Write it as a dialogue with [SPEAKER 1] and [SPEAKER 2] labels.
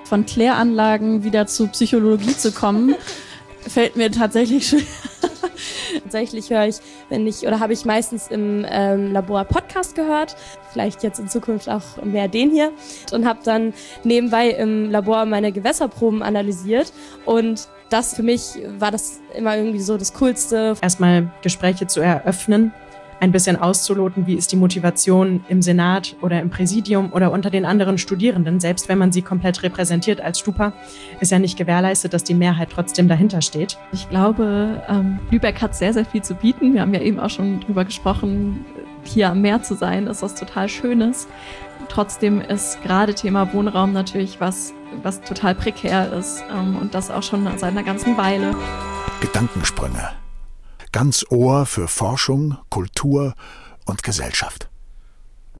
[SPEAKER 1] Von Kläranlagen wieder zu Psychologie zu kommen, fällt mir tatsächlich schwer.
[SPEAKER 2] Tatsächlich habe ich meistens im Labor Podcast gehört, vielleicht jetzt in Zukunft auch mehr den hier, und habe dann nebenbei im Labor meine Gewässerproben analysiert, und das für mich war das immer irgendwie so das Coolste.
[SPEAKER 3] Erstmal Gespräche zu eröffnen, ein bisschen auszuloten, wie ist die Motivation im Senat oder im Präsidium oder unter den anderen Studierenden. Selbst wenn man sie komplett repräsentiert als Stupa, ist ja nicht gewährleistet, dass die Mehrheit trotzdem dahinter steht.
[SPEAKER 4] Ich glaube, Lübeck hat sehr, sehr viel zu bieten. Wir haben ja eben auch schon drüber gesprochen, hier am Meer zu sein, ist was total Schönes. Trotzdem ist gerade Thema Wohnraum natürlich was total prekär ist, und das auch schon seit einer ganzen Weile.
[SPEAKER 5] Gedankensprünge. Ganz Ohr für Forschung, Kultur und Gesellschaft.